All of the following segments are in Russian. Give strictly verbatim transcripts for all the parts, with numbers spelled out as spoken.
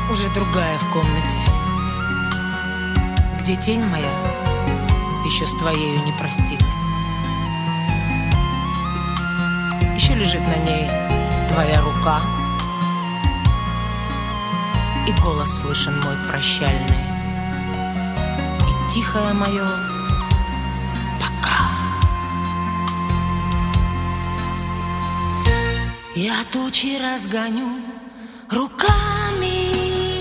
Уже другая в комнате, где тень моя еще с твоею не простилась. Еще лежит на ней твоя рука, и голос слышен мой прощальный, и тихое мое пока. Я тучи разгоню руками,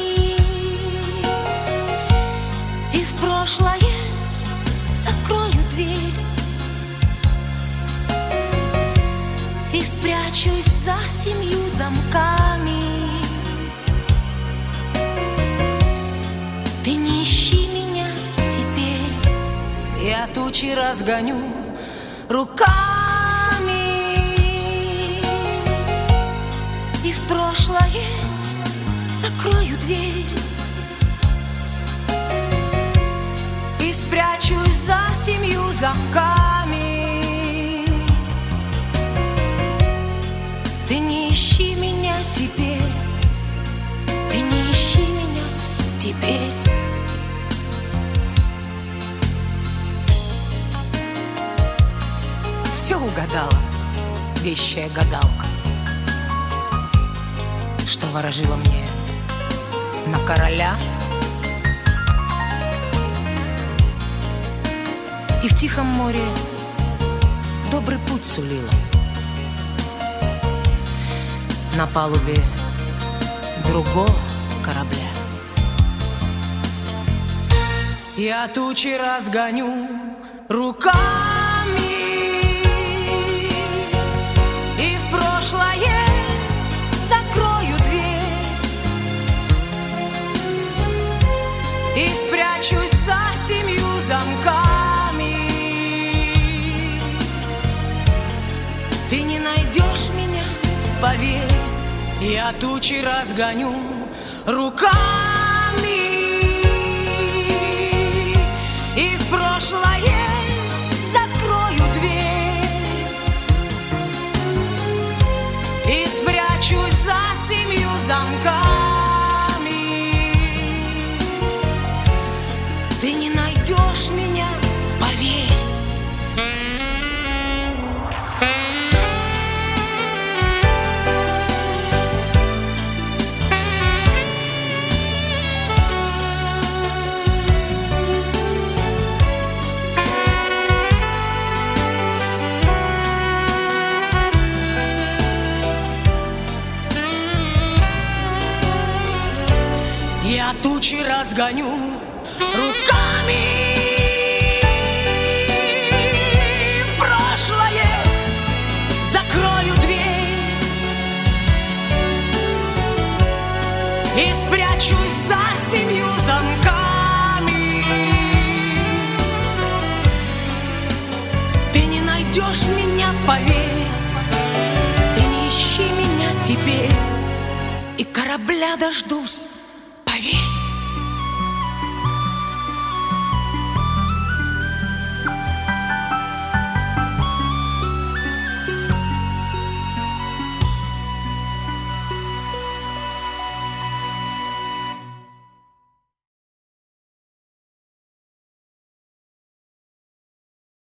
и в прошлое закрою дверь, и спрячусь за семью замками. Ты не ищи меня теперь. Я тучи разгоню руками, и в прошлое закрою дверь, и спрячусь за семью замками. Ты не ищи меня теперь, ты не ищи меня теперь. Все угадала вещая гадалка, что ворожила мне на короля, и в тихом море добрый путь сулила. На палубе другого корабля я тучи разгоню руками, и в прошлое закрою дверь, и спрячусь за семью замками. Ты не найдешь меня, поверь. Я тучи разгоню руками, и в прошлое закрою дверь, и спрячусь за семью замками. Ты не найдешь меня, поверь. Я тучи разгоню руками, в прошлое закрою дверь, и спрячусь за семью замками. Ты не найдешь меня, поверь. Ты не ищи меня теперь, и корабля дождусь, поверь.